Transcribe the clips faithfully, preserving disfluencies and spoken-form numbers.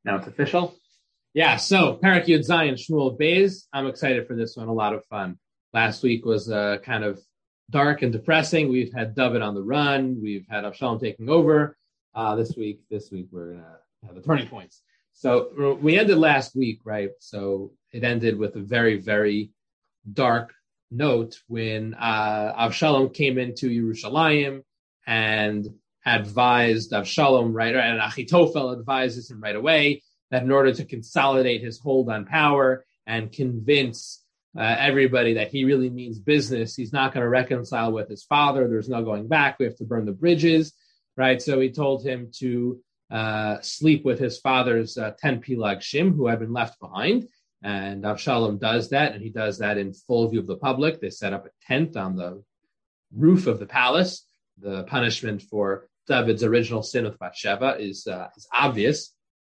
Now it's official. Yeah, so Parak Yud Zayin Shmuel Beis. I'm excited for this one. A lot of fun. Last week was uh, kind of dark and depressing. We've had David on the run. We've had Avshalom taking over. Uh, this week, this week we're gonna have the turning points. So we ended last week, right? So it ended with a very, very dark note when uh, Avshalom came into Yerushalayim and advised Avshalom, right, and Achitophel advises him right away that in order to consolidate his hold on power and convince uh, everybody that he really means business, he's not going to reconcile with his father. There's no going back. We have to burn the bridges, right? So he told him to uh, sleep with his father's uh, ten Pilagshim, who had been left behind. And Avshalom does that, and he does that in full view of the public. They set up a tent on the roof of the palace. The punishment for David's original sin with Bathsheba is, uh, is obvious.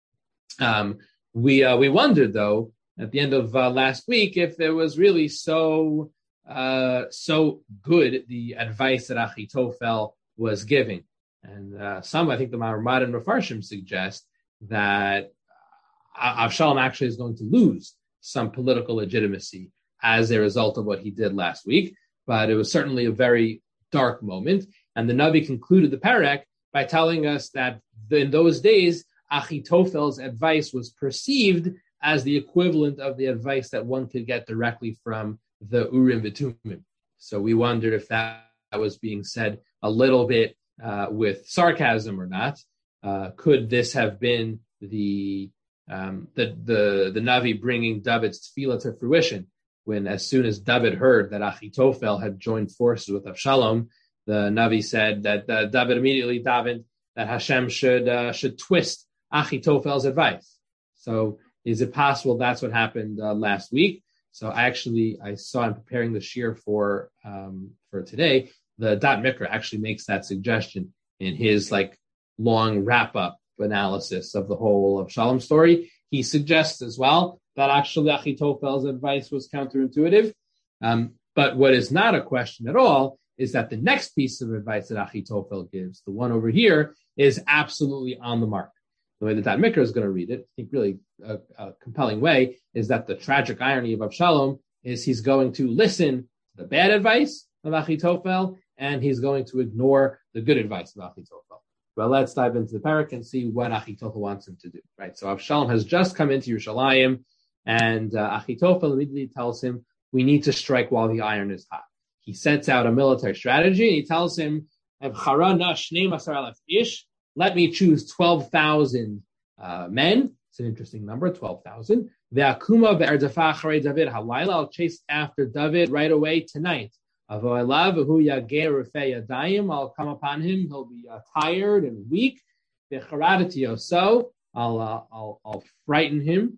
Um, we uh, we wondered, though, at the end of uh, last week, if it was really so uh, so good, the advice that Achitophel was giving. And uh, some, I think the Maramad and Mefarshim suggest that Avshalom actually is going to lose some political legitimacy as a result of what he did last week. But it was certainly a very dark moment. And the Navi concluded the parak by telling us that in those days, Achitophel's advice was perceived as the equivalent of the advice that one could get directly from the Urim V'Tumim. So we wondered if that was being said a little bit uh, with sarcasm or not. Uh, could this have been the um, the the the Navi bringing David's tefillah to fruition? When as soon as David heard that Achitophel had joined forces with Avshalom, the Navi said that uh, David immediately davened that Hashem should uh, should twist Achitophel's advice. So is it possible that's what happened uh, last week? So I actually, I saw in preparing the shir for um, for today, the Dot Mikra actually makes that suggestion in his like long wrap-up analysis of the whole Avshalom story. He suggests as well that actually Achitophel's advice was counterintuitive. Um, but what is not a question at all is that the next piece of advice that Achitophel gives, the one over here, is absolutely on the mark. The way that that Mikra is going to read it, I think really a, a compelling way, is that the tragic irony of Avshalom is he's going to listen to the bad advice of Achitophel, and he's going to ignore the good advice of Achitophel. Well, let's dive into the parak and see what Achitophel wants him to do. Right. So Avshalom has just come into Yerushalayim, and uh, Achitophel immediately tells him, we need to strike while the iron is hot. He sets out a military strategy, and he tells him, let me choose twelve thousand uh, men. It's an interesting number, twelve thousand. I'll chase after David right away tonight. I'll come upon him. He'll be uh, tired and weak. So I'll, uh, I'll, I'll frighten him.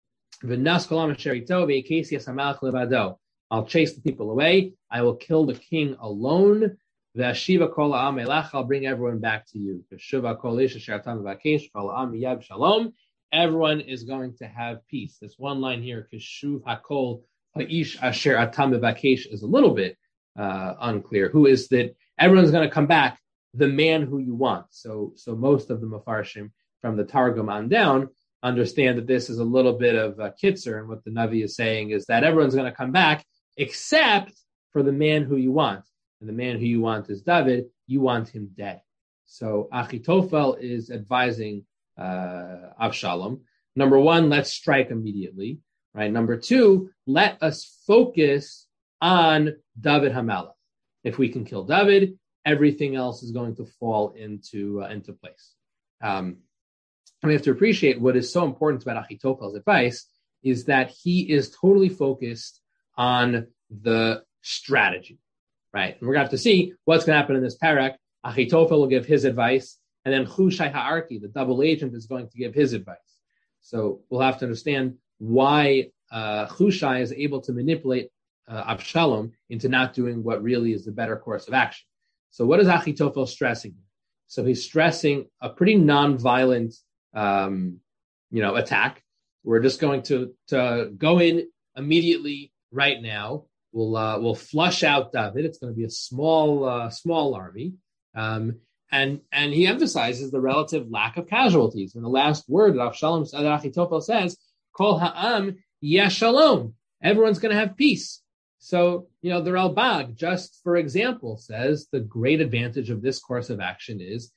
I'll chase the people away. I will kill the king alone. I'll bring everyone back to you. Everyone is going to have peace. This one line here, is a little bit uh, unclear. Who is that? Everyone's going to come back, the man who you want. So, so most of the Mefarshim from the Targum on down understand that this is a little bit of a kitzer, and what the Navi is saying is that everyone's going to come back except for the man who you want. And the man who you want is David. You want him dead. So Achitophel is advising uh, Avshalom. Number one, let's strike immediately. Right. Number two, let us focus on David Hamelech. If we can kill David, everything else is going to fall into uh, into place. Um, and we have to appreciate what is so important about Achitophel's advice is that he is totally focused on the strategy. Right, and we're going to have to see what's going to happen in this parak. Achitophel will give his advice, and then Hushai Ha'arki, the double agent, is going to give his advice. So we'll have to understand why uh, Hushai is able to manipulate uh, Avshalom into not doing what really is the better course of action. So what is Achitophel stressing? So he's stressing a pretty non-violent, um, you know, attack. We're just going to, to go in immediately right now. We'll uh, we'll flush out David. It's going to be a small uh, small army, um, and and he emphasizes the relative lack of casualties. In the last word that Avshalom that Achitophel says, "Kol ha'am yeshalom." Everyone's going to have peace. So, you know, the Ralbag, just for example, says the great advantage of this course of action is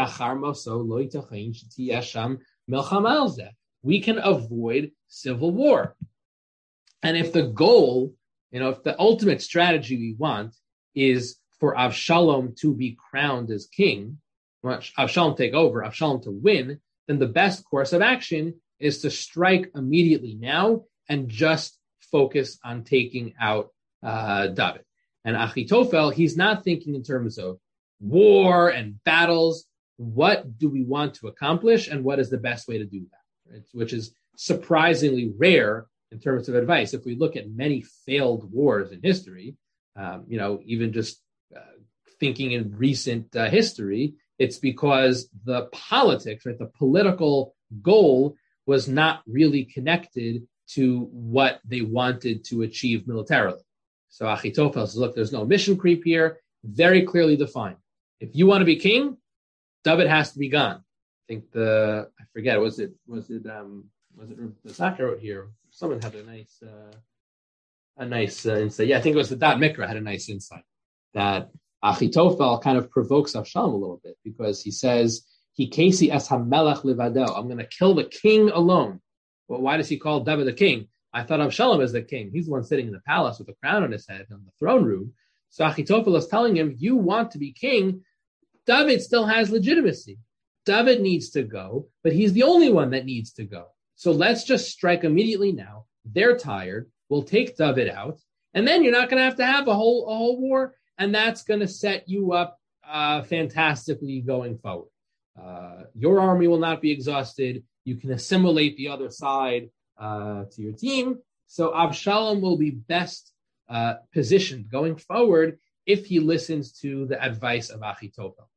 we can avoid civil war. And if the goal, you know, if the ultimate strategy we want is for Avshalom to be crowned as king, Avshalom take over, Avshalom to win, then the best course of action is to strike immediately now and just focus on taking out uh, David. And Achitophel, he's not thinking in terms of war and battles. What do we want to accomplish, and what is the best way to do that? Right? Which is surprisingly rare in terms of advice. If we look at many failed wars in history, um, you know, even just uh, thinking in recent uh, history, it's because the politics, right, the political goal was not really connected to what they wanted to achieve militarily. So Achitophel says, look, there's no mission creep here, very clearly defined. If you want to be king, David has to be gone. I think the, I forget, was it, was it, um, was it the Saka wrote here? Someone had a nice, uh, a nice uh, insight. Yeah, I think it was the Dad Mikra had a nice insight that Achitophel kind of provokes Avshalom a little bit because he says, he kesi es hamelech livado. I'm going to kill the king alone. Well, why does he call David the king? I thought Avshalom is the king. He's the one sitting in the palace with a crown on his head in the throne room. So Achitophel is telling him, you want to be king. David still has legitimacy. David needs to go, but he's the only one that needs to go. So let's just strike immediately now. They're tired. We'll take David out. And then you're not going to have to have a whole, a whole war. And that's going to set you up uh, fantastically going forward. Uh, your army will not be exhausted. You can assimilate the other side uh, to your team. So Avshalom will be best uh, positioned going forward if he listens to the advice of Achitophel.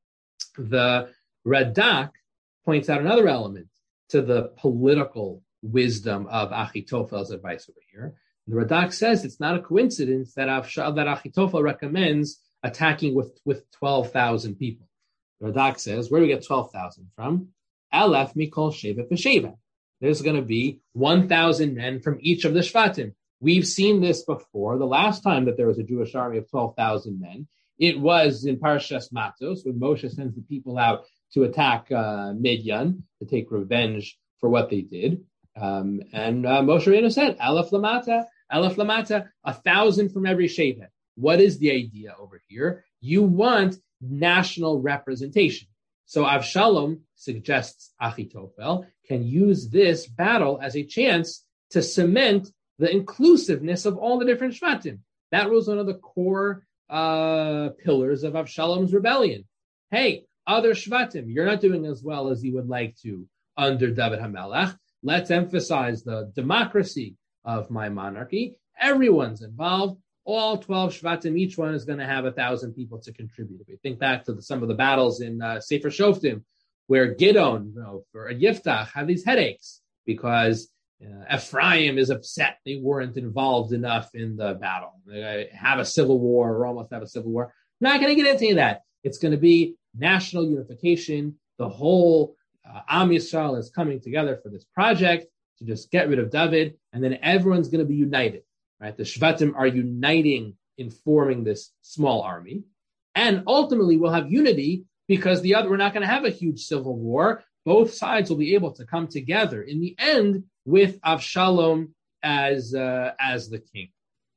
The Radak points out another element to the political wisdom of Achitophel's advice over here. The Radak says it's not a coincidence that, Avshal, that Achitophel recommends attacking with, with twelve thousand people. The Radak says, where do we get twelve thousand from? Aleph mikol sheva v'sheva. There's going to be one thousand men from each of the Shvatim. We've seen this before. The last time that there was a Jewish army of twelve thousand men, it was in Parashas Matos, when Moshe sends the people out to attack uh, Midian, to take revenge for what they did. Um, and uh, Moshe Rabbeinu said, Aleph Lamata, Aleph Lamata, a thousand from every Shevet. What is the idea over here? You want national representation. So Avshalom, suggests Achitophel, can use this battle as a chance to cement the inclusiveness of all the different Shvatim. That was one of the core uh, pillars of Avshalom's rebellion. Hey, other Shvatim, you're not doing as well as you would like to under David HaMelech. Let's emphasize the democracy of my monarchy. Everyone's involved. All twelve Shvatim, each one is going to have a thousand people to contribute. If we think back to the, some of the battles in uh, Sefer Shoftim, where Gidon, you know, or Yiftach have these headaches because uh, Ephraim is upset they weren't involved enough in the battle. They have a civil war or almost have a civil war. I'm not going to get into that. It's going to be national unification. The whole uh, Am Yisrael is coming together for this project to just get rid of David, and then everyone's going to be united. Right? The Shvatim are uniting in forming this small army. And ultimately we'll have unity because the other, we're not going to have a huge civil war. Both sides will be able to come together in the end with Avshalom as, uh, as the king.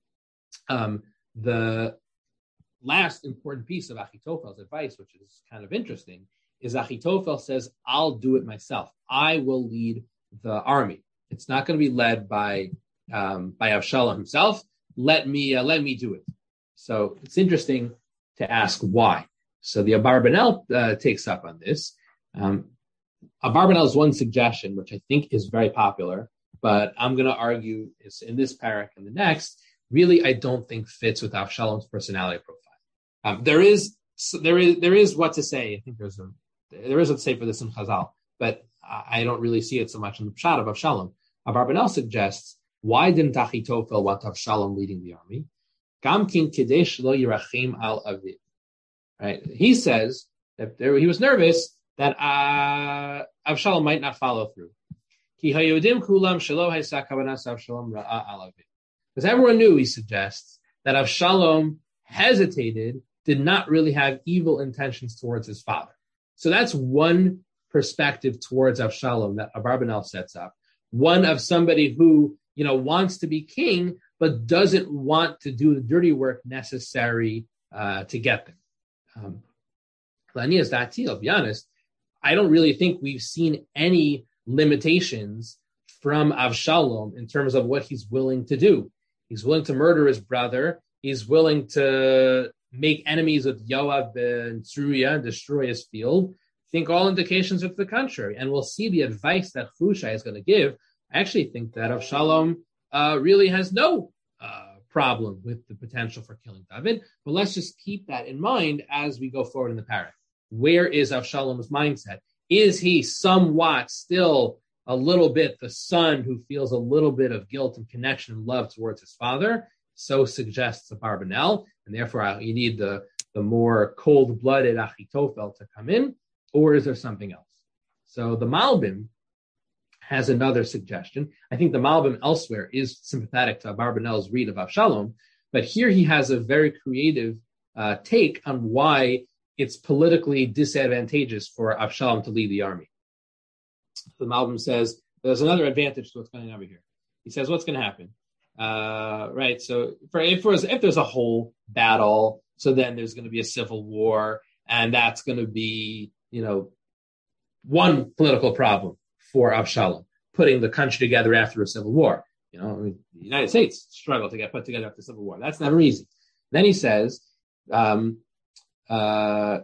Um, the last important piece of Achitophel's advice, which is kind of interesting, is Achitophel says, I'll do it myself. I will lead the army. It's not going to be led by Um, by Avshalom himself. Let me uh, let me do it. So it's interesting to ask why. So the Abarbanel uh, takes up on this. Um, Abarbanel is one suggestion, which I think is very popular, but I'm going to argue is in this parak and the next, really I don't think fits with Avshalom's personality profile. Um, there is there is there is what to say. I think there's a there is what to say for this in Chazal, but I don't really see it so much in the pshat of Avshalom. Abarbanel suggests, why didn't Achitophel want Avshalom leading the army? Gamkin Kadesh lo yirachim al aviv. Right? He says That there, he was nervous that uh, Avshalom might not follow through. Because everyone knew, he suggests, that Avshalom hesitated, did not really have evil intentions towards his father. So that's one perspective towards Avshalom that Abarbanel sets up. One of somebody who, you know, wants to be king, but doesn't want to do the dirty work necessary uh, to get there. Um, Lanias Dati, I'll be honest, I don't really think we've seen any limitations from Avshalom in terms of what he's willing to do. He's willing to murder his brother. He's willing to make enemies with Yoav and Tzeruiah and destroy his field. I think all indications are to the contrary. And we'll see the advice that Hushai is going to give. I actually think that Avshalom uh, really has no uh, problem with the potential for killing David. But let's just keep that in mind as we go forward in the parak. Where is Avshalom's mindset? Is he somewhat still a little bit the son who feels a little bit of guilt and connection and love towards his father? So suggests Abarbanel, and therefore you need the, the more cold-blooded Achitophel to come in, or is there something else? So the Malbim has another suggestion. I think the Malbim elsewhere is sympathetic to Abarbanel's read of Avshalom, but here he has a very creative uh, take on why it's politically disadvantageous for Avshalom to lead the army. The Malbim says there's another advantage to what's going on over here. He says, what's going to happen? Uh, right. So for, if, there's, if there's a whole battle, so then there's going to be a civil war, and that's going to be, you know, one political problem for Avshalom, putting the country together after a civil war. You know, I mean, the United States struggled to get put together after the civil war. That's never easy. Then he says, um, uh,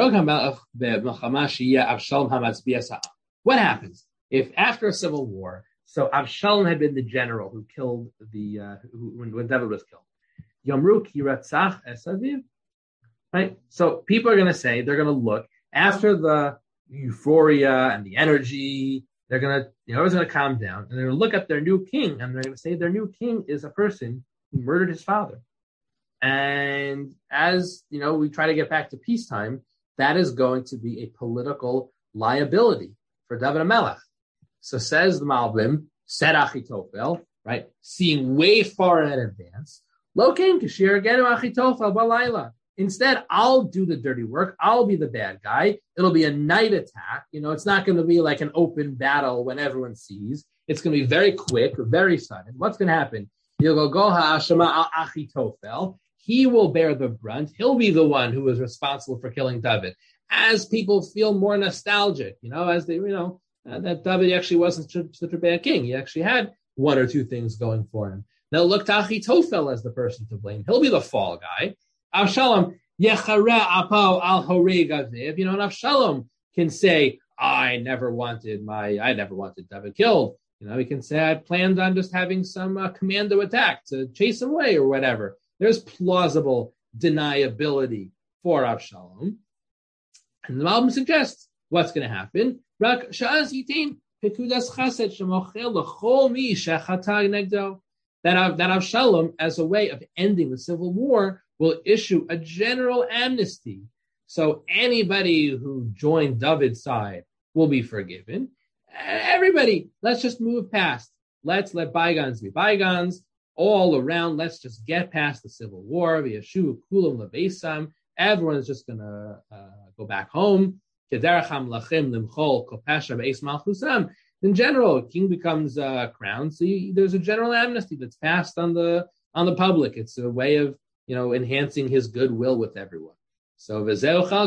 what happens if after a civil war, so Avshalom had been the general who killed the, uh, who, when, when David was killed. Yomru ki ratzach es aviv. Right? So people are going to say, they're going to look, after the euphoria and the energy, they're going to, you know, everyone's going to calm down, and they're going to look at their new king, and they're going to say their new king is a person who murdered his father. And as, you know, we try to get back to peacetime, that is going to be a political liability for David HaMelech. So says the Malbim, said Achitophel, right, seeing way far in advance, Lo ken kashir genu Achitophel balayla. Instead, I'll do the dirty work. I'll be the bad guy. It'll be a night attack. You know, it's not going to be like an open battle when everyone sees. It's going to be very quick, very sudden. What's going to happen? You'll go, go ha'ashama al Achitophel. He will bear the brunt. He'll be the one who is responsible for killing David. As people feel more nostalgic, you know, as they, you know, uh, that David actually wasn't such a bad king. He actually had one or two things going for him. They'll look to Achitophel as the person to blame. He'll be the fall guy. Avshalom, yechara apau al horeg aviv. You know, and Avshalom can say, I never wanted my, I never wanted David killed. You know, he can say, I planned on just having some uh, commando attack to chase him away or whatever. There's plausible deniability for Avshalom. And the Malbim suggests what's going to happen. That, that Avshalom, as a way of ending the civil war, will issue a general amnesty. So anybody who joined David's side will be forgiven. Everybody, let's just move past. Let's let bygones be bygones. All around, let's just get past the civil war. Everyone is just going to uh, go back home. In general, king becomes uh, crowned. So you, there's a general amnesty that's passed on the on the public. It's a way of, you know, enhancing his goodwill with everyone. So and that's how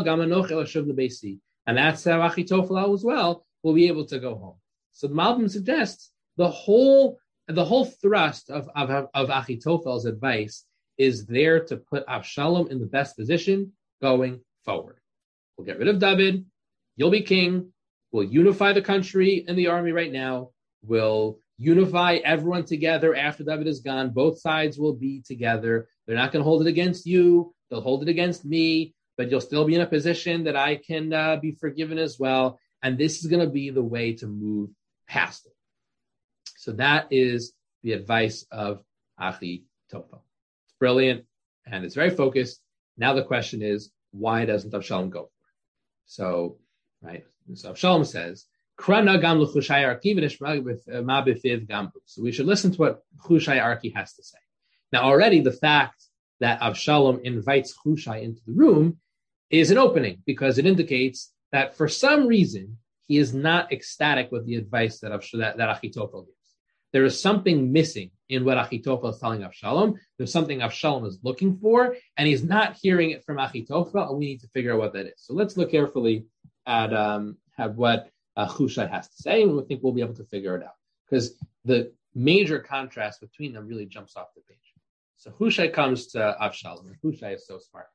Achitophel as well will be able to go home. So the Malbim suggests the whole the whole thrust of, of, of Achitophel's advice is there to put Avshalom in the best position going forward. We'll get rid of David. You'll be king. We'll unify the country and the army right now. We'll unify everyone together after David is gone. Both sides will be together. They're not going to hold it against you. They'll hold it against me, but you'll still be in a position that I can uh, be forgiven as well. And this is going to be the way to move past it. So that is the advice of Achitophel. It's brilliant and it's very focused. Now the question is, why doesn't Avshalom go for it? So, right. So Avshalom says, "Krana gam l'chushai arki v'nishma ma b'fiv gambu." So we should listen to what Chushai Arki has to say. Now, already the fact that Avshalom invites Chushai into the room is an opening, because it indicates that for some reason he is not ecstatic with the advice that Avsh- that, that Achitophel gives. There is something missing in what Achitophel is telling Avshalom. There's something Avshalom is looking for, and he's not hearing it from Achitophel, and we need to figure out what that is. So let's look carefully at, um, at what uh, Chushai has to say, and we think we'll be able to figure it out, because the major contrast between them really jumps off the page. So Chushai comes to Avshalom, and Chushai is so smart.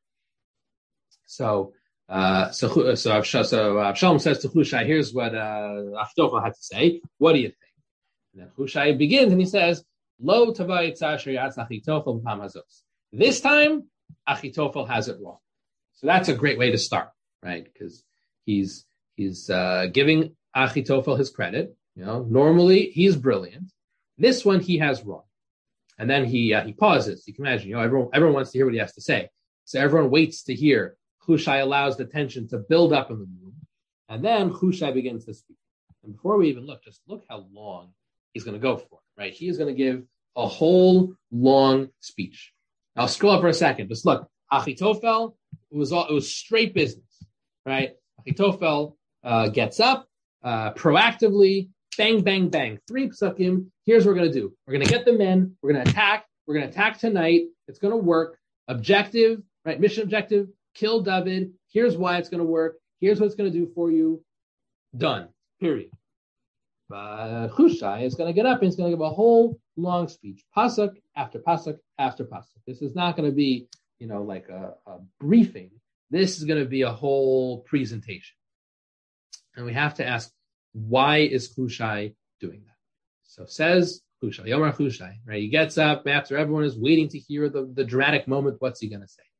So, uh, so, so, Avshalom, so Avshalom says to Chushai, here's what uh, Achitophel had to say. What do you think? And then Chushai begins and he says, Lo tavai tzasher yatz Achitophel b'pam hazos. This time, Achitophel has it wrong. So that's a great way to start, right? Because he's he's uh, giving Achitophel his credit. You know, normally he's brilliant. This one he has wrong. And then he uh, he pauses. You can imagine, you know, everyone everyone wants to hear what he has to say. So everyone waits to hear. Chushai allows the tension to build up in the room. And then Chushai begins to speak. And before we even look, just look how long he's going to go for, right? He is going to give a whole long speech. Now, I'll scroll up for a second. Just look. Achitophel, it was all, it was straight business, right? Achitophel uh, gets up uh, proactively, bang, bang, bang. Three psukim. Here's what we're going to do. We're going to get the men. We're going to attack. We're going to attack tonight. It's going to work. Objective, right? Mission objective. Kill David. Here's why it's going to work. Here's what it's going to do for you. Done. Period. But Chushai is going to get up and he's going to give a whole long speech. Pasuk after pasuk after pasuk. This is not going to be, you know, like a, a briefing. This is going to be a whole presentation. And we have to ask, why is Chushai doing that? So says Chushai, Yomar Chushai, right? He gets up after everyone is waiting to hear the, the dramatic moment. What's he going to say?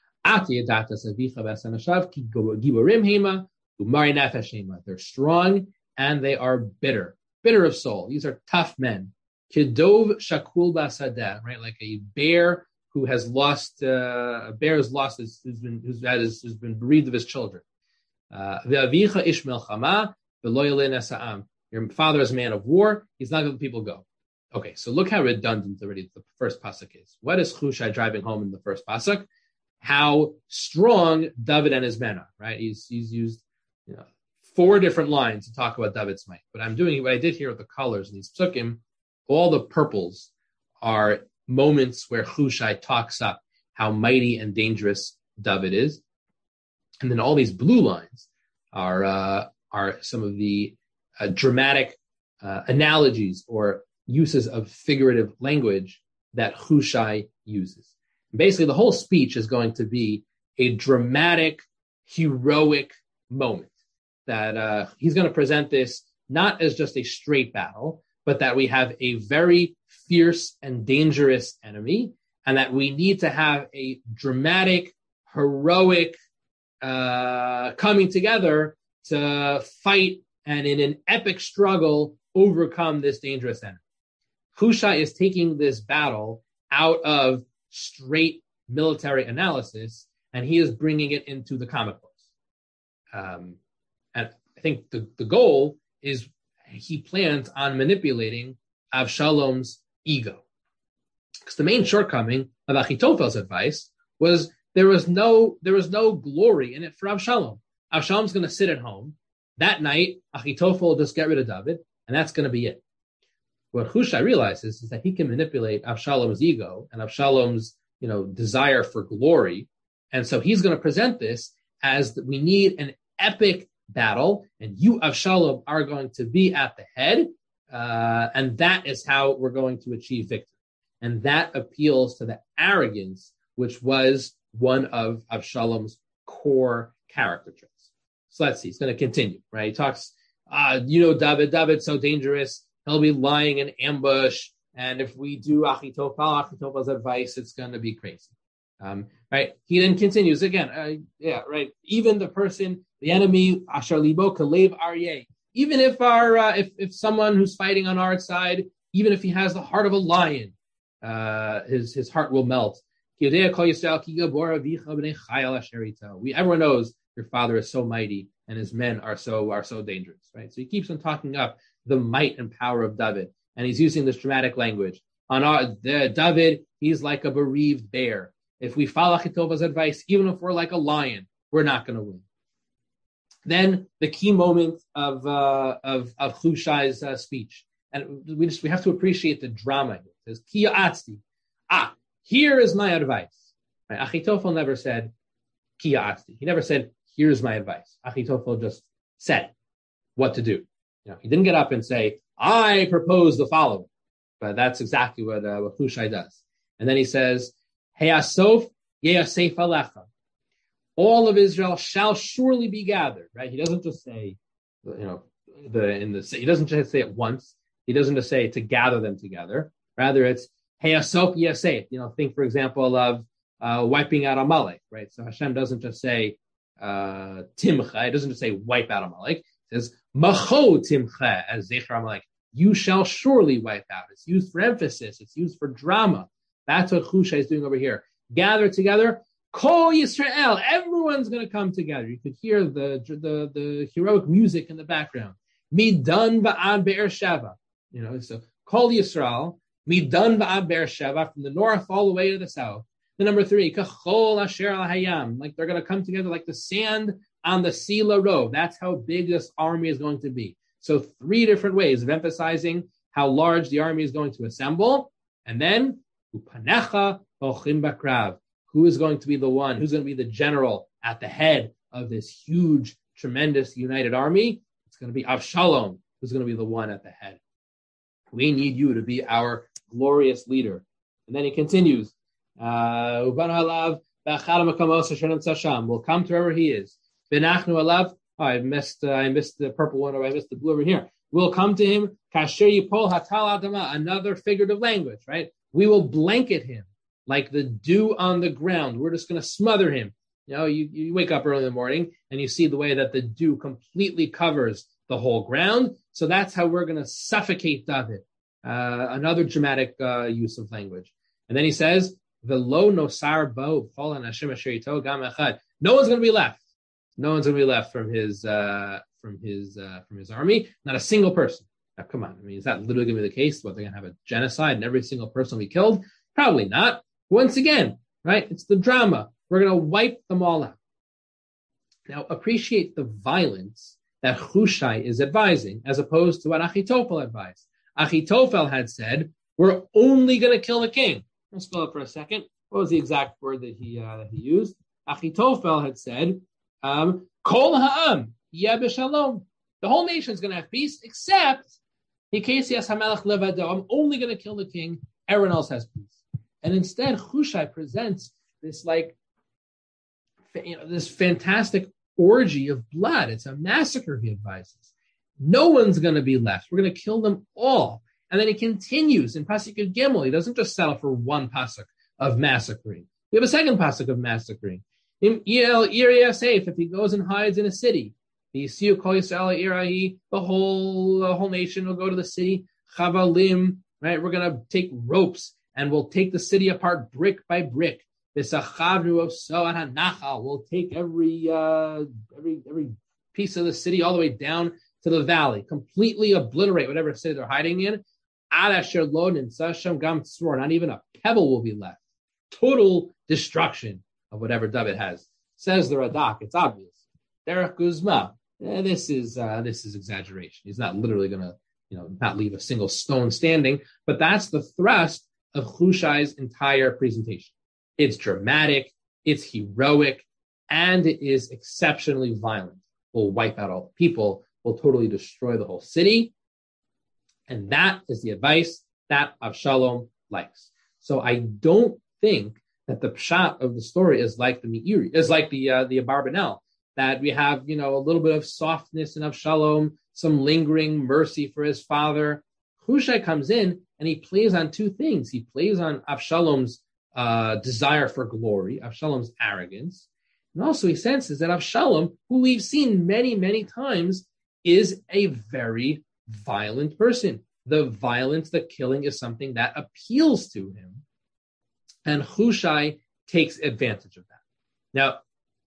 They're strong and they are bitter, bitter of soul. These are tough men. Kidov shakul basadeh, right? Like a bear who has lost, uh, a bear has lost his, who's been, who's, has, who's been bereaved of his children. Ve'avicha ish melchama v'lo yaleh nesa'am. Your father is a man of war. He's not going to let people go. Okay, so look how redundant already the first pasuk is. What is Chushai driving home in the first pasuk? How strong David and his men are, right? He's he's used, you know, four different lines to talk about David's might. But I'm doing what I did here with the colors in these psukim. All the purples are moments where Chushai talks up how mighty and dangerous David is, and then all these blue lines are uh, are some of the uh, dramatic uh, analogies or uses of figurative language that Chushai uses. Basically, the whole speech is going to be a dramatic, heroic moment that uh, he's going to present this not as just a straight battle, but that we have a very fierce and dangerous enemy, and that we need to have a dramatic, heroic uh, coming together to fight and in an epic struggle overcome this dangerous enemy. Chushai is taking this battle out of straight military analysis, and he is bringing it into the comic books. Um, and I think the, the goal is he plans on manipulating Avshalom's ego. Because the main shortcoming of Achitophel's advice was there was no there was no glory in it for Avshalom. Avshalom's going to sit at home. That night, Achitophel will just get rid of David, and that's going to be it. What Chushai realizes is that he can manipulate Avshalom's ego and Avshalom's, you know, desire for glory. And so he's going to present this as that we need an epic battle, and you, Avshalom, are going to be at the head. Uh, and that is how we're going to achieve victory. And that appeals to the arrogance, which was one of Avshalom's core character traits. So let's see. He's going to continue, right? He talks, uh, you know, David, David's so dangerous. He'll be lying in ambush. And if we do Achitophel, Achitophel's advice, it's going to be crazy. Um, right? He then continues again. Uh, yeah, right. Even the person, the enemy, Asher Libo Kalev Aryeh. Even if our, uh, if, if someone who's fighting on our side, even if he has the heart of a lion, uh, his, his heart will melt. We, everyone knows your father is so mighty and his men are so are so dangerous, right? So he keeps on talking up the might and power of David, and he's using this dramatic language. On our the, David, he's like a bereaved bear. If we follow Achitophel's advice, even if we're like a lion, we're not going to win. Then the key moment of uh, of of Hushai's uh, speech, and we just we have to appreciate the drama. It says Ki Atzti. Ah, here is my advice. Right? Achitophel never said Ki Atzti. He never said, here's my advice. Achitophel just said what to do. You know, he didn't get up and say, I propose the following. But that's exactly what, uh, what Hushai does. And then he says, Heasof yeasef alecha. All of Israel shall surely be gathered. Right? He doesn't just say, you know, the in the he doesn't just say it once. He doesn't just say to gather them together. Rather, it's Heasof yasef. You know, think for example of uh, wiping out Amalek. Right? So Hashem doesn't just say uh, Timcha. It doesn't just say wipe out Amalek. It says Macho Timcha as Zecher Amalek. You shall surely wipe out. It's used for emphasis. It's used for drama. That's what Hushai is doing over here. Gather together. Kol Yisrael. Everyone's going to come together. You could hear the, the, the heroic music in the background. Midan va'ad Be'er-Sheva. You know, so Kol Yisrael. Midan va'ad Be'er-Sheva. From the north all the way to the south. The number three. Kachol Asher al-Hayam. Like they're going to come together like the sand on the Sila Road. That's how big this army is going to be. So three different ways of emphasizing how large the army is going to assemble. And then, Upanecha Ochim Bakrav. Who is going to be the one? Who's going to be the general at the head of this huge, tremendous, united army? It's going to be Avshalom, who's going to be the one at the head. We need you to be our glorious leader. And then he continues, uh, We'll come to wherever he is. Benachnu alav. Oh, I missed. Uh, I missed the purple one, or I missed the blue over here. We'll come to him. Kasher yipol hatal adama. Another figurative language, right? We will blanket him like the dew on the ground. We're just going to smother him. You know, you, you wake up early in the morning and you see the way that the dew completely covers the whole ground. So that's how we're going to suffocate David. Uh, another dramatic uh, use of language. And then he says, "Velo nosar bo b'chol Hashem asher yito gam echad." No one's going to be left. No one's going to be left from his uh, from his uh, from his army. Not a single person. Now, come on. I mean, is that literally going to be the case? What, they're going to have a genocide and every single person will be killed? Probably not. Once again, right? It's the drama. We're going to wipe them all out. Now, appreciate the violence that Hushai is advising, as opposed to what Achitophel advised. Achitophel had said, "We're only going to kill the king." Let's spell it for a second. What was the exact word that he uh, that he used? Achitophel had said, Um, Kol ha'am yeh b'shalom. The whole nation is going to have peace, except Hikesias hamelech levado. I'm only going to kill the king. Everyone else has peace. And instead, Hushai presents this like, you know, this fantastic orgy of blood. It's a massacre. He advises. No one's going to be left. We're going to kill them all. And then he continues in Pasuk Gimel. He doesn't just settle for one pasuk of massacring. We have a second pasuk of massacring. If he goes and hides in a city, the whole the whole nation will go to the city. Chavalim, right? We're gonna take ropes and we'll take the city apart brick by brick. We'll take every uh, every every piece of the city all the way down to the valley, completely obliterate whatever city they're hiding in. Not even a pebble will be left. Total destruction of whatever David has. Says the Radak, it's obvious. Derech Guzma, eh, this is uh, this is exaggeration. He's not literally going to, you know, not leave a single stone standing. But that's the thrust of Hushai's entire presentation. It's dramatic, it's heroic, and it is exceptionally violent. We'll wipe out all the people. We'll totally destroy the whole city. And that is the advice that Avshalom likes. So I don't think that the pshat of the story is like the Meiri, is like the uh, the Abarbanel, that we have, you know, a little bit of softness in Avshalom, some lingering mercy for his father. Hushai comes in and he plays on two things. He plays on Avshalom's uh, desire for glory, Avshalom's arrogance, and also he senses that Avshalom, who we've seen many, many times, is a very violent person. The violence, the killing is something that appeals to him. And Hushai takes advantage of that. Now,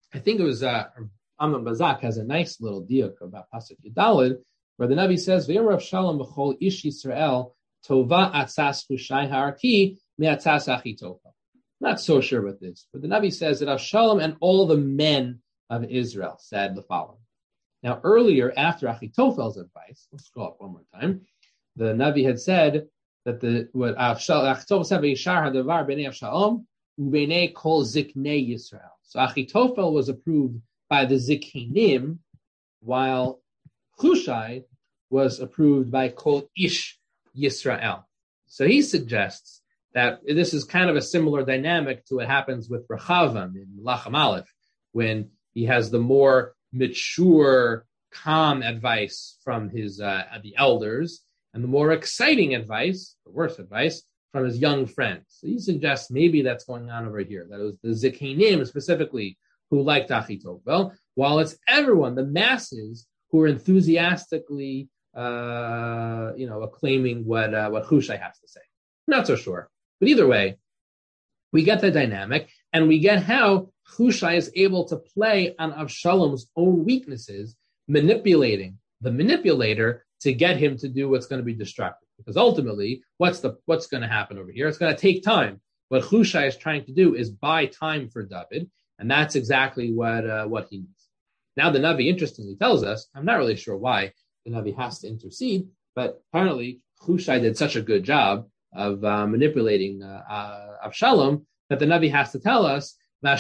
I think it was uh, Amnon Bazak has a nice little diuk about Pasuk Yudalid, where the Navi says, "V'yom Rav Shalom b'chol ish Yisrael tova atzas hushai ha'arki me'atzas Achitofel." Not so sure about this, but the Navi says that Avshalom and all the men of Israel said the following. Now, earlier, after Achitophel's advice, let's go up one more time, the Navi had said that the what Achitophel said, "V'yishar hadavar b'nei Avshalom u'b'nei kol ziknei Yisrael." So Achitophel was approved by the Ziknim, while Hushai was approved by Kol Ish Yisrael. So he suggests that this is kind of a similar dynamic to what happens with Rechavam in Lachem Aleph, when he has the more mature, calm advice from his uh, the elders, and the more exciting advice, the worse advice, from his young friends. So he suggests maybe that's going on over here, that it was the Ziknim specifically who liked Achitophel, while it's everyone, the masses, who are enthusiastically, uh, you know, acclaiming what uh, what Hushai has to say. Not so sure. But either way, we get the dynamic, and we get how Hushai is able to play on Avshalom's own weaknesses, manipulating the manipulator to get him to do what's going to be destructive. Because ultimately, what's the what's going to happen over here? It's going to take time. What Hushai is trying to do is buy time for David, and that's exactly what uh, what he needs. Now, the Navi interestingly tells us, I'm not really sure why the Navi has to intercede, but apparently Hushai did such a good job of uh, manipulating uh, uh, Avshalom that the Navi has to tell us, the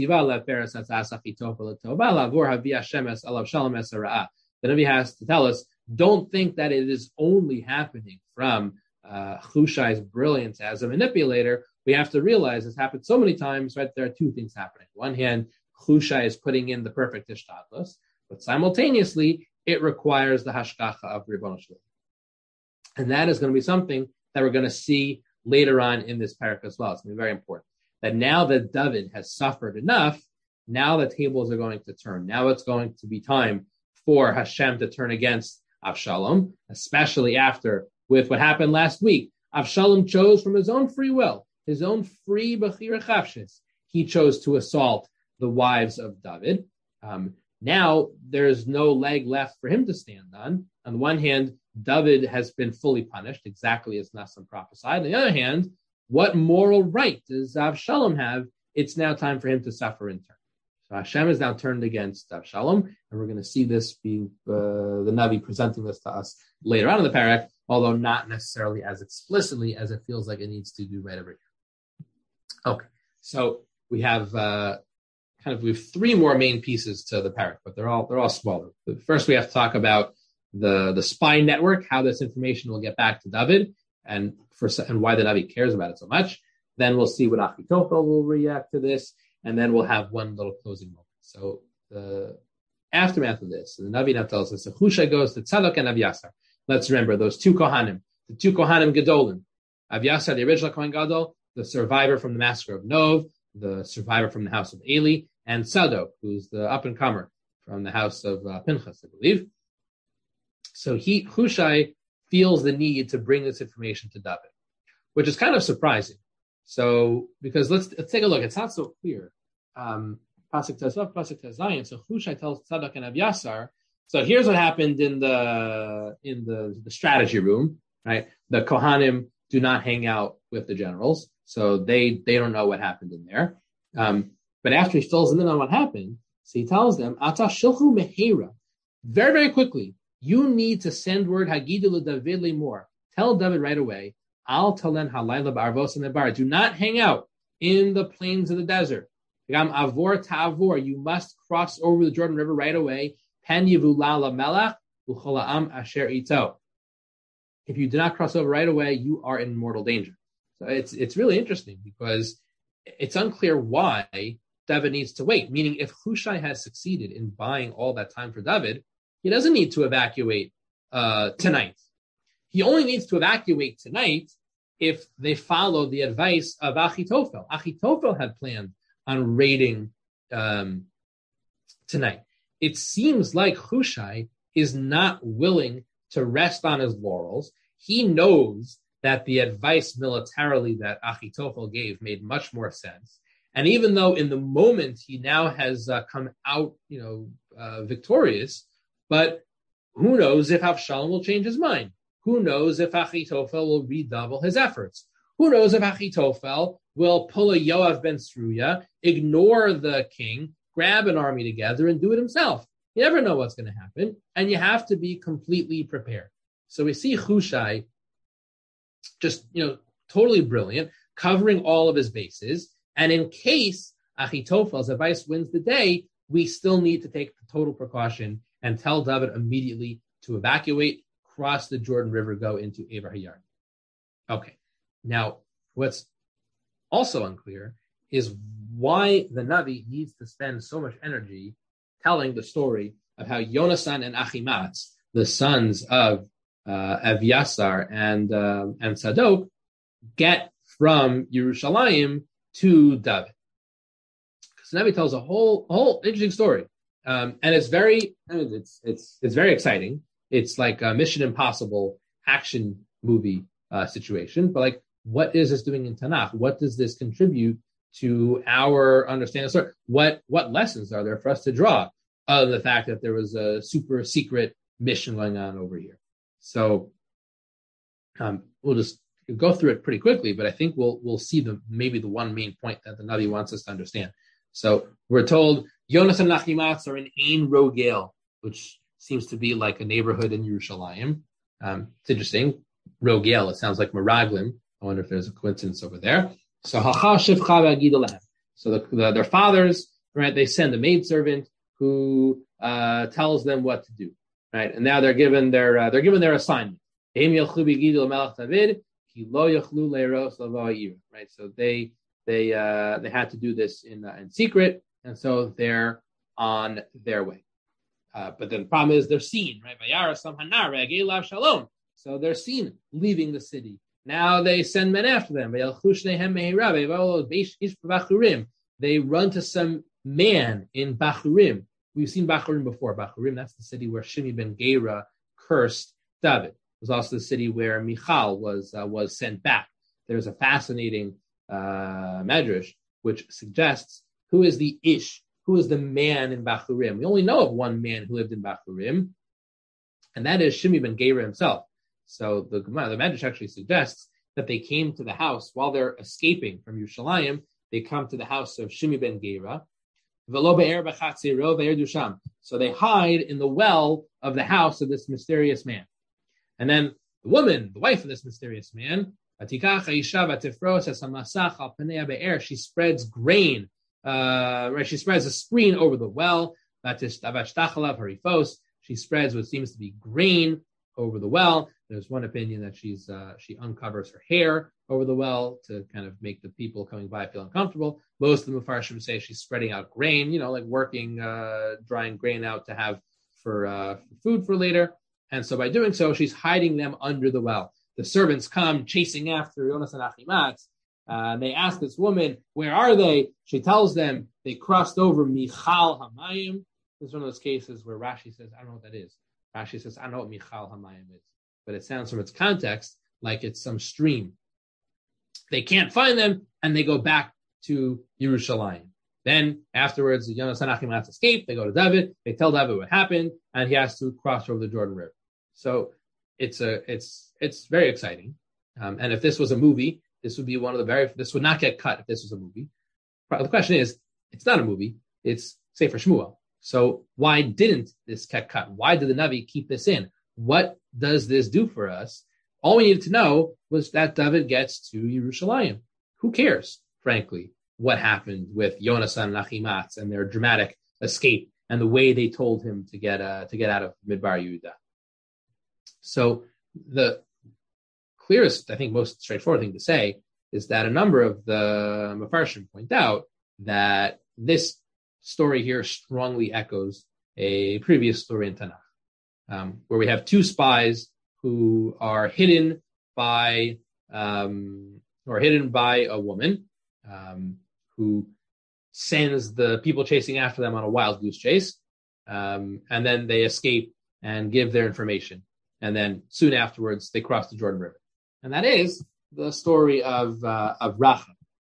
Navi has to tell us, don't think that it is only happening from uh, Hushai's brilliance as a manipulator. We have to realize it's happened so many times, right? There are two things happening. On one hand, Hushai is putting in the perfect ishtadlus, but simultaneously, it requires the hashgacha of Ribbono Shel Olam. And that is going to be something that we're going to see later on in this parak as well. It's going to be very important. That now that David has suffered enough, now the tables are going to turn. Now it's going to be time for Hashem to turn against Avshalom, especially after, with what happened last week. Avshalom chose from his own free will, his own free bechira chavshis. He chose to assault the wives of David. Um, now there's no leg left for him to stand on. On the one hand, David has been fully punished, exactly as Nassim prophesied. On the other hand, what moral right does Avshalom have? It's now time for him to suffer in turn. So Hashem is now turned against Avshalom, and we're going to see this being uh, the Navi presenting this to us later on in the parak, although not necessarily as explicitly as it feels like it needs to do right over here. Okay, so we have uh, kind of we have three more main pieces to the parak, but they're all they're all smaller. But first, we have to talk about the the spy network, how this information will get back to David, and for and why the Navi cares about it so much. Then we'll see what Achitophel will react to this, and then we'll have one little closing moment. So the aftermath of this, the Navi now tells us, so Hushai goes to Tzadok and Avyasar. Let's remember those two Kohanim, the two Kohanim Gedolim. Avyasar, the original Kohen Gadol, the survivor from the massacre of Nov, the survivor from the house of Eli, and Tzadok, who's the up-and-comer from the house of uh, Pinchas, I believe. So he, Hushai, feels the need to bring this information to David, which is kind of surprising. So, because let's, let's take a look. It's not so clear. Um, Pasuk Tezvav, Pasuk Tezayin. So Hushai tells Tzadok and Avyasar. So here's what happened in the in the, the strategy room, right? The Kohanim do not hang out with the generals, so they they don't know what happened in there. Um, but after he fills them in on what happened, so he tells them, Ata shilchu mehera, very very quickly. You need to send word Hagidu David limor. Tell David right away. Al talen halayla ba'arvos nebar. Do not hang out in the plains of the desert. Gam avor ta'avor. You must cross over the Jordan River right away. Pen yivulala melach u'cholaam asher ito. If you do not cross over right away, you are in mortal danger. So it's it's really interesting because it's unclear why David needs to wait. Meaning, if Hushai has succeeded in buying all that time for David, he doesn't need to evacuate uh, tonight. He only needs to evacuate tonight if they follow the advice of Achitophel. Achitophel had planned on raiding um, tonight. It seems like Hushai is not willing to rest on his laurels. He knows that the advice militarily that Achitophel gave made much more sense. And even though in the moment he now has uh, come out, you know, uh, victorious, but who knows if Avshalom will change his mind? Who knows if Achitophel will redouble his efforts? Who knows if Achitophel will pull a Yoav ben Sruya, ignore the king, grab an army together, and do it himself? You never know what's going to happen, and you have to be completely prepared. So we see Hushai just, you know, totally brilliant, covering all of his bases. And in case Achitophel's advice wins the day, we still need to take the total precaution and tell David immediately to evacuate, cross the Jordan River, go into Eber Hayar. Okay. Now, what's also unclear is why the Navi needs to spend so much energy telling the story of how Yonasan and Achimatz, the sons of uh, Avyasar and uh, and Sadok, get from Yerushalayim to David. Because the Navi tells a whole a whole interesting story, um, and it's very I mean, it's it's it's very exciting. It's like a Mission Impossible action movie uh, situation, but like, what is this doing in Tanakh? What does this contribute to our understanding of the story? What what lessons are there for us to draw other than the fact that there was a super secret mission going on over here? So um, we'll just go through it pretty quickly, but I think we'll we'll see the maybe the one main point that the Navi wants us to understand. So we're told Yonas and Achimatz are in Ein Rogel, which seems to be like a neighborhood in Yerushalayim. Um, it's interesting. Rogel, it sounds like Meraglim. I wonder if there's a coincidence over there. So, so the, the, their fathers, right? They send a maidservant who uh, tells them what to do, right? And now they're given their uh, they're given their assignment. Right? So they they uh, they had to do this in uh, in secret, and so they're on their way. Uh, but then the problem is they're seen, right? So they're seen leaving the city. Now they send men after them. They run to some man in Bachurim. We've seen Bachurim before. Bachurim, that's the city where Shimi ben Gera cursed David. It was also the city where Michal was uh, was sent back. There's a fascinating uh, medrash which suggests who is the Ish, who is the man in Bachurim. We only know of one man who lived in Bachurim, and that is Shimi ben Gera himself. So the Gemara, the Medrash actually suggests that they came to the house while they're escaping from Yerushalayim. They come to the house of Shimi ben Gera. So they hide in the well of the house of this mysterious man. And then the woman, the wife of this mysterious man, she spreads grain. Uh, right, she spreads a screen over the well. She spreads what seems to be grain over the well. There's one opinion that she's uh, she uncovers her hair over the well to kind of make the people coming by feel uncomfortable. Most of the Mefarshim say she's spreading out grain, you know, like working, uh, drying grain out to have for, uh, for food for later. And so by doing so, she's hiding them under the well. The servants come chasing after Yonas and Achimatz. Uh, they ask this woman, where are they? She tells them they crossed over Michal Hamayim. This is one of those cases where Rashi says, I don't know what that is. Rashi says, I don't know what Michal Hamayim is. But it sounds from its context like it's some stream. They can't find them, and they go back to Yerushalayim. Then afterwards, the Yonas and Achimatz escape. They go to David. They tell David what happened, and he has to cross over the Jordan River. So it's a it's it's very exciting. Um, and if this was a movie, this would be one of the very this would not get cut if this was a movie. The question is, it's not a movie. It's Sefer Shmuel. So why didn't this get cut? Why did the Navi keep this in? What does this do for us? All we needed to know was that David gets to Yerushalayim. Who cares, frankly, what happened with Yonasan and Achimatz and their dramatic escape and the way they told him to get uh, to get out of Midbar Yehuda. So the clearest, I think, most straightforward thing to say is that a number of the Mefarshim point out that this story here strongly echoes a previous story in Tanakh, um, where we have two spies who are hidden by um, or hidden by a woman um, who sends the people chasing after them on a wild goose chase, um, and then they escape and give their information, and then soon afterwards they cross the Jordan River, and that is the story of uh, of Rachel.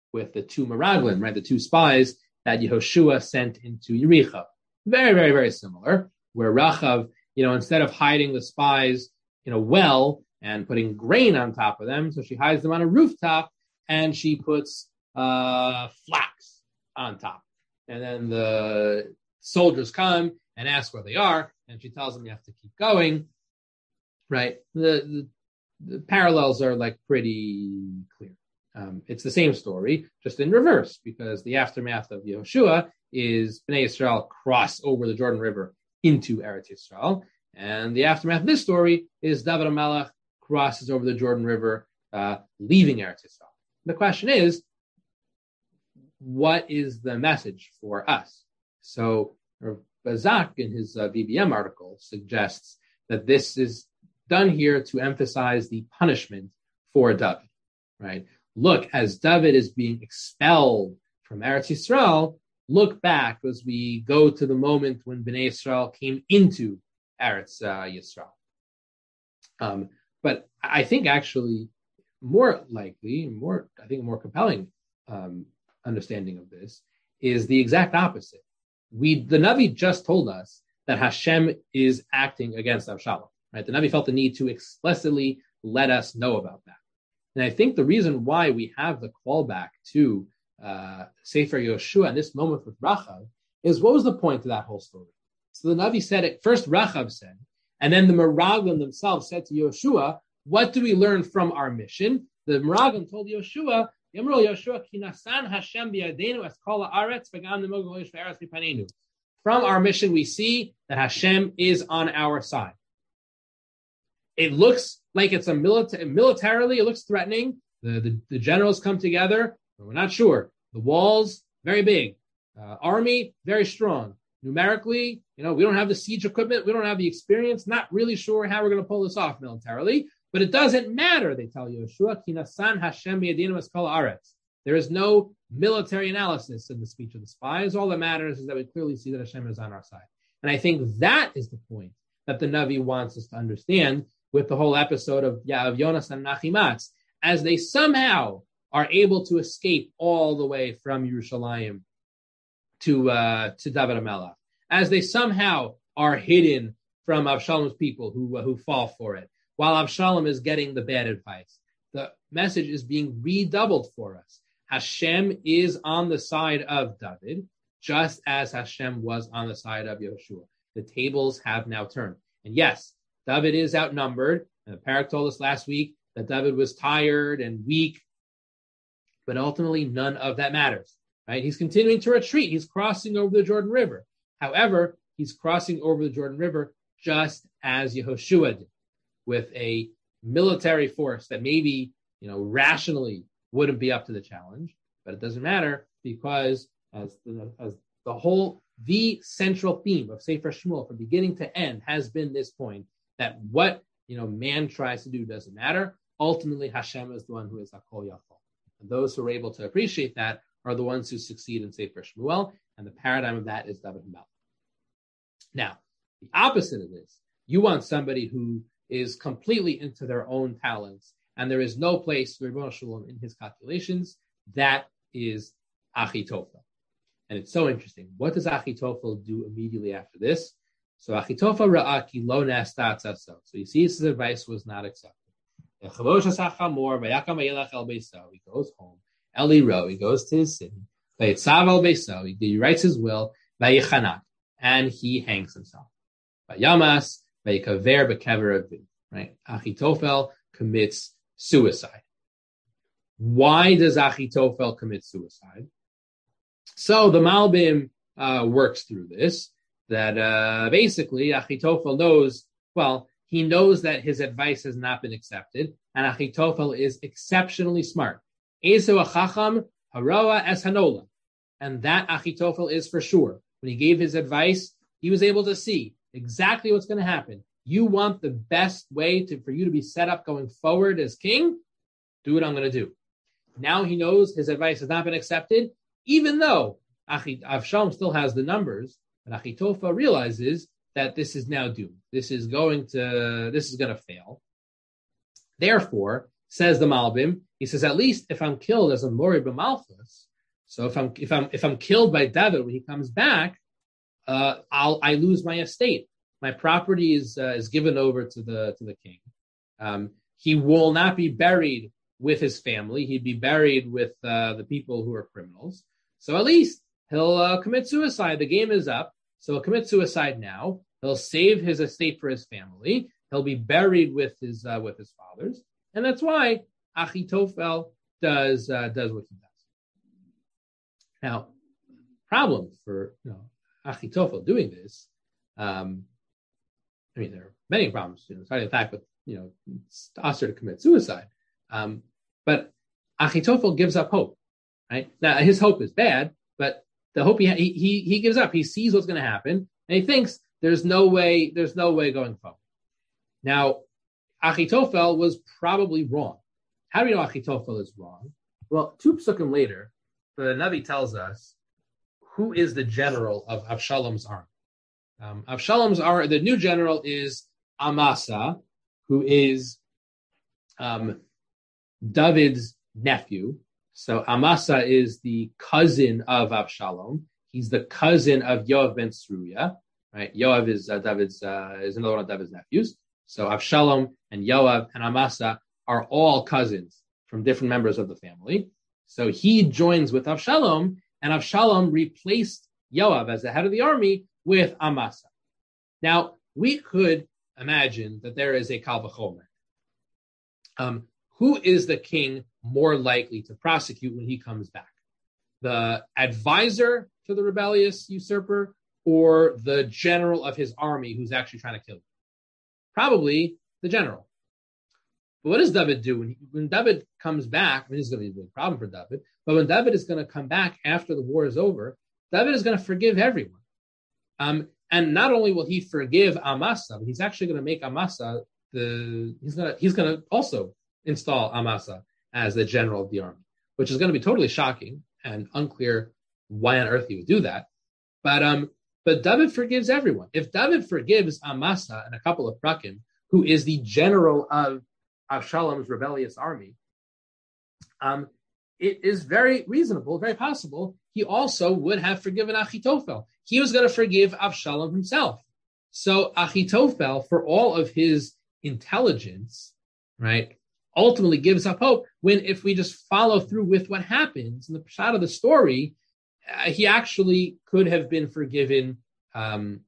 with the two Meraglim, right? The two spies that Yehoshua sent into Yericho. Very, very, very similar, where Rachav, you know, instead of hiding the spies in a well and putting grain on top of them, so she hides them on a rooftop and she puts uh, flax on top. And then the soldiers come and ask where they are, and she tells them you have to keep going, right? The, the, the parallels are like pretty clear. Um, it's the same story, just in reverse, because the aftermath of Yehoshua is Bnei Yisrael cross over the Jordan River into Eretz Yisrael, and the aftermath of this story is David HaMelech crosses over the Jordan River, uh, leaving Eretz Yisrael. The question is, what is the message for us? So Bazak, in his uh, B B M article, suggests that this is done here to emphasize the punishment for David, right? Look, as David is being expelled from Eretz Yisrael, look back as we go to the moment when Bnei Yisrael came into Eretz uh, Yisrael. Um, but I think actually more likely, more I think more compelling um, understanding of this is the exact opposite. We the Navi just told us that Hashem is acting against Avshalom, right? The Navi felt the need to explicitly let us know about that. And I think the reason why we have the callback to uh, Sefer Yehoshua in this moment with Rachav is, what was the point of that whole story? So the Navi said it, first Rachav said, and then the Meraglim themselves said to Yehoshua, what do we learn from our mission? The Meraglim told Yehoshua, Yamru Yehoshua, ki nasan Hashem biyadenu es kol haaretz v'gam nemog v'losh v'eretz mipanenu. From our mission, we see that Hashem is on our side. It looks like it's a military, militarily, it looks threatening. The, the, the generals come together, but we're not sure. The walls, very big. Uh, army, very strong. Numerically, you know, we don't have the siege equipment. We don't have the experience. Not really sure how we're going to pull this off militarily. But it doesn't matter, they tell Yehoshua, ki nasan Hashem biyadenu es kol haaretz. There is no military analysis in the speech of the spies. All that matters is that we clearly see that Hashem is on our side. And I think that is the point that the Navi wants us to understand with the whole episode of, yeah, of Yonas and Nachimatz, as they somehow are able to escape all the way from Yerushalayim to uh, to David HaMelech, as they somehow are hidden from Avshalom's people who uh, who fall for it, while Avshalom is getting the bad advice. The message is being redoubled for us. Hashem is on the side of David, just as Hashem was on the side of Yehoshua. The tables have now turned. And yes, David is outnumbered. And the Parak told us last week that David was tired and weak, but ultimately none of that matters, right? He's continuing to retreat. He's crossing over the Jordan River. However, he's crossing over the Jordan River just as Yehoshua did, with a military force that maybe, you know, rationally wouldn't be up to the challenge, but it doesn't matter, because as the, as the whole, the central theme of Sefer Shmuel from beginning to end has been this point, that what, you know, man tries to do doesn't matter. Ultimately, Hashem is the one who is Hakol Yachol. And those who are able to appreciate that are the ones who succeed in Sefer Shmuel, and the paradigm of that is David HaMelech. Now, the opposite of this, you want somebody who is completely into their own talents, and there is no place for Rebbeinu Shalom in his calculations. That is Achitophel. And it's so interesting. What does Achitophel do immediately after this? So Achitophel ra'aki lo na'astat saso. So you see, his advice was not accepted. He goes home. Eli Ro, he goes to his city. He writes his will, and he hangs himself. Yamas, right? Achitophel commits suicide. Why does Achitophel commit suicide? So the Malbim uh, works through this, that uh, basically Achitophel knows, well, he knows that his advice has not been accepted, and Achitophel is exceptionally smart. Ezo achacham haroa es hanola. And that Achitophel is for sure. When he gave his advice, he was able to see exactly what's going to happen. You want the best way to, for you to be set up going forward as king? Do what I'm going to do. Now he knows his advice has not been accepted, even though Achi, Avshalom still has the numbers, but Achitophel realizes that this is now doomed. This is going to, this is going to fail. Therefore, Says the Malbim, he says, at least if I'm killed as a Mori b'Malchus, so if I'm if I'm if I'm killed by David when he comes back, uh, I'll I lose my estate. My property is uh, is given over to the to the king. Um, he will not be buried with his family. He'd be buried with uh, the people who are criminals. So at least he'll uh, commit suicide. The game is up, so he'll commit suicide now. He'll save his estate for his family. He'll be buried with his uh, with his fathers, and that's why Achitophel does uh, does what he does. Now, problem for you know Achitophel doing this. Um, I mean, there are many problems. You know, it's not the fact that you know it's usher to commit suicide, um, but Achitophel gives up hope. Right now, his hope is bad, but the hope he ha- he, he he gives up. He sees what's going to happen, and he thinks there's no way there's no way going forward. Now, Achitophel was probably wrong. How do we know Achitophel is wrong? Well, two psukim later, the Navi tells us who is the general of Avshalom's army. Um, Avshalom's army, the new general is Amasa, who is um, David's nephew. So Amasa is the cousin of Avshalom. He's the cousin of Yoav ben Tzeruya. Right? Yoav is uh, David's uh, is another one of David's nephews. So Avshalom and Yoav and Amasa are all cousins from different members of the family. So he joins with Avshalom, and Avshalom replaced Yoav as the head of the army with Amasa. Now, we could imagine that there is a Kal V'chomer. Um, who is the king more likely to prosecute when he comes back? The advisor to the rebellious usurper or the general of his army who's actually trying to kill him? Probably the general. But what does David do? When, he, when David comes back, I mean, this is going to be a big problem for David, but when David is going to come back after the war is over, David is going to forgive everyone. Um, and not only will he forgive Amasa, but he's actually going to make Amasa the, he's going to, he's going to also install Amasa as the general of the army, which is going to be totally shocking and unclear why on earth he would do that. But, um, But David forgives everyone. If David forgives Amasa and a couple of prakim, who is the general of Avshalom's rebellious army, um, it is very reasonable, very possible, he also would have forgiven Achitophel. He was going to forgive Avshalom himself. So Achitophel, for all of his intelligence, right, ultimately gives up hope when if we just follow through with what happens in the shot of the story, uh, he actually could have been forgiven um,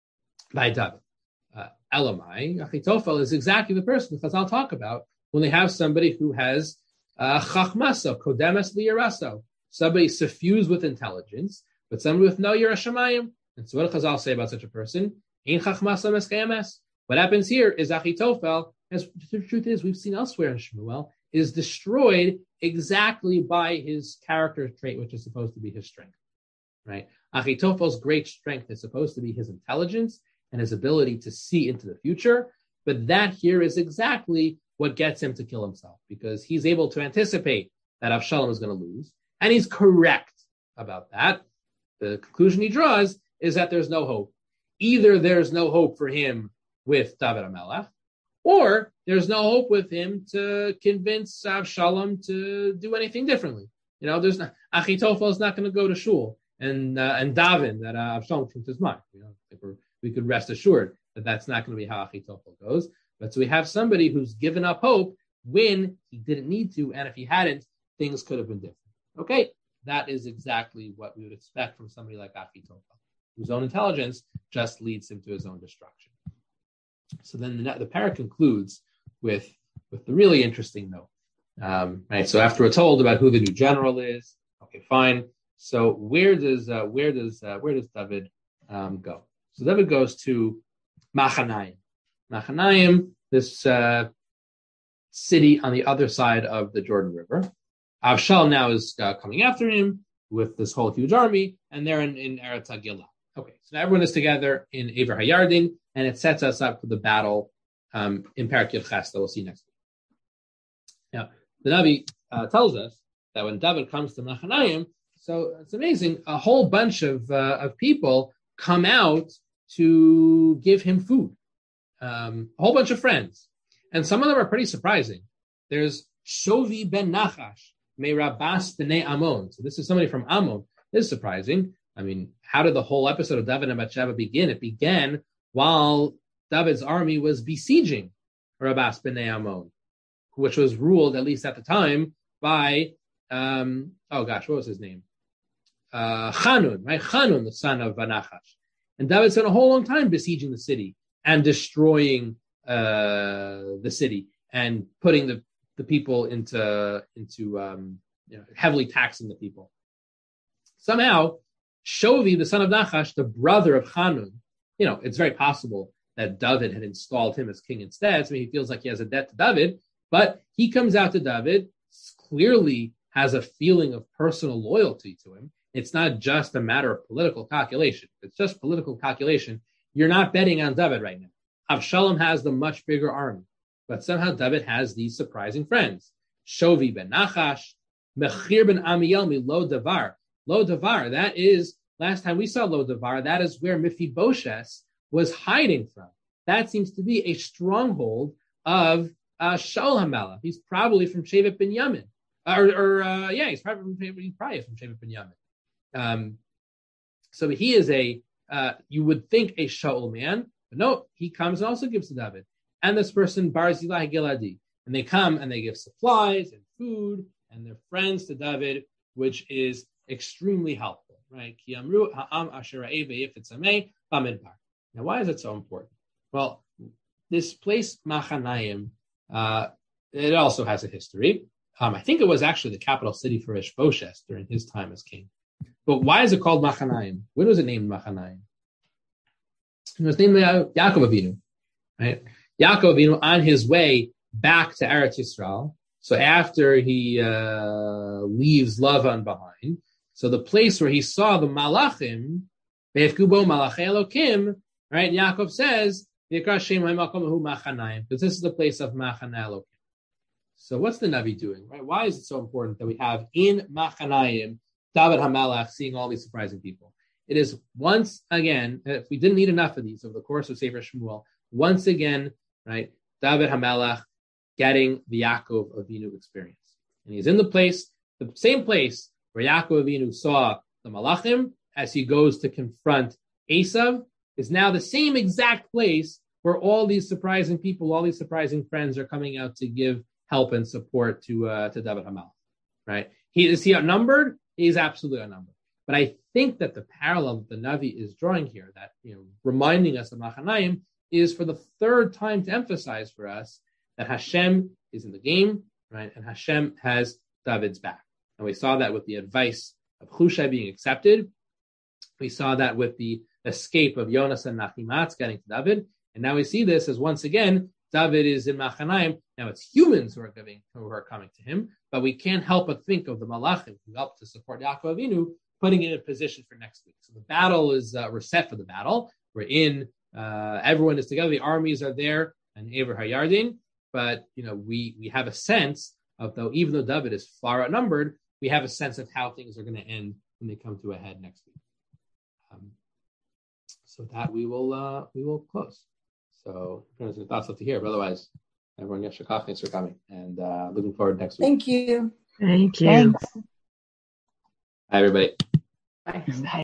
by David. Uh, Elamai, Achitophel is exactly the person that I'll talk about when they have somebody who has uh, chachmaso, kodemes liyaraso, somebody suffused with intelligence, but somebody with no yerashamayim. And so what does Chazal say about such a person? Ein chachmaso meskayames. What happens here is Achitophel, as the truth is, we've seen elsewhere in Shmuel, is destroyed exactly by his character trait, which is supposed to be his strength. Right? Achitophel's great strength is supposed to be his intelligence and his ability to see into the future, but that here is exactly what gets him to kill himself, because he's able to anticipate that Avshalom is going to lose, and he's correct about that. The conclusion he draws is that there's no hope. Either there's no hope for him with David HaMelech, or there's no hope with him to convince Avshalom to do anything differently. You know, there's not, Achitophel is not going to go to shul and uh, and daven that uh, Avshalom changed his mind. You know, I think we're, we could rest assured that that's not going to be how Achitophel goes. But so we have somebody who's given up hope when he didn't need to, and if he hadn't, things could have been different. Okay, that is exactly what we would expect from somebody like Achitophel, whose own intelligence just leads him to his own destruction. So then the, the parah concludes with, with the really interesting note. Um, right. So after we're told about who the new general is, okay, fine. So where does uh, where does uh, where does David um, go? So David goes to Machanayim. Machanayim, this uh, city on the other side of the Jordan River. Avshal now is uh, coming after him with this whole huge army, and they're in, in Eretz HaGilah. Okay, so now everyone is together in Aver HaYarden, and it sets us up for the battle um, in Perek Yud Ches that we'll see next week. Now, the Navi uh, tells us that when David comes to Machanayim, so it's amazing, a whole bunch of uh, of people come out to give him food. Um, a whole bunch of friends. And some of them are pretty surprising. there's Shovi ben Nachash, Me'rabas b'nei Ammon. So this is somebody from Ammon. This is surprising. I mean, how did the whole episode of David and Bathsheba begin? It began while David's army was besieging Rabas b'nei Ammon, which was ruled, at least at the time, by, um, oh gosh, what was his name? Uh, Hanun, right? Hanun, the son of Nachash. And David spent a whole long time besieging the city and destroying uh, the city and putting the, the people into, into um, you know, heavily taxing the people. Somehow, Shovi, the son of Nachash, the brother of Hanun, you know, it's very possible that David had installed him as king instead. So he feels like he has a debt to David, but he comes out to David, clearly has a feeling of personal loyalty to him. It's not just a matter of political calculation. If it's just political calculation, you're not betting on David right now. Avshalom has the much bigger army, but somehow David has these surprising friends. Shovi ben Nachash, Mechir ben Amiel mi Lo Davar. Lo Davar, that is, last time we saw Lo Davar, that is where Mephibosheth was hiding from. That seems to be a stronghold of uh, Shaul HaMelech. He's probably from Shevet Binyamin. Or, or uh, yeah, he's probably from, he's probably from Shevet Binyamin. Um, so he is a, uh, you would think a Shaul man, but no, he comes and also gives to David. And this person, Barzilai Giladi. And they come and they give supplies and food and their friends to David, which is extremely helpful, right? Now, why is it so important? Well, this place, Machanaim, uh, it also has a history. Um, I think it was actually the capital city for Ishbosheth during his time as king. But why is it called Machanaim? When was it named Machanaim? It was named uh, Yaakov Avinu, right? Yaakov Avinu on his way back to Eretz Yisrael. So after he uh, leaves Lavan behind, so the place where he saw the Malachim, Be'efkubo Malachei Elokim, right? Yaakov says, because this is the place of Machanai Elokim. So what's the Navi doing, right? Why is it so important that we have in Machanayim David HaMelech seeing all these surprising people? It is once again, if we didn't need enough of these over the course of Sefer Shmuel, once again, right, David HaMelech getting the Yaakov Avinu experience. And he's in the place, the same place where Yaakov Avinu saw the Malachim as he goes to confront Esav, is now the same exact place where all these surprising people, all these surprising friends are coming out to give help and support to uh, to David HaMelech, right? He is he outnumbered? He's absolutely outnumbered. But I think that the parallel that the Navi is drawing here, that, you know, reminding us of Machanayim, is for the third time to emphasize for us that Hashem is in the game, right? And Hashem has David's back. And we saw that with the advice of Hushai being accepted. We saw that with the escape of Yonas and Nachimatz getting to David. And now we see this as, once again, David is in Machanayim. Now it's humans who are giving, who are coming to him, but we can't help but think of the Malachim who helped to support Yaakov Avinu, putting it in a position for next week. So the battle is, uh, we're set for the battle. We're in, uh, everyone is together. The armies are there and Ever Hayardin, but, you know, we, we have a sense of, though, even though David is far outnumbered, we have a sense of how things are going to end when they come to a head next week. Um, so that we will, uh, we will close. So, there's thoughts left to hear, but otherwise, everyone gets shakach. Thanks for coming, and uh, looking forward to next week. Thank you. Thank you. Thanks. Hi, everybody. Bye. Bye.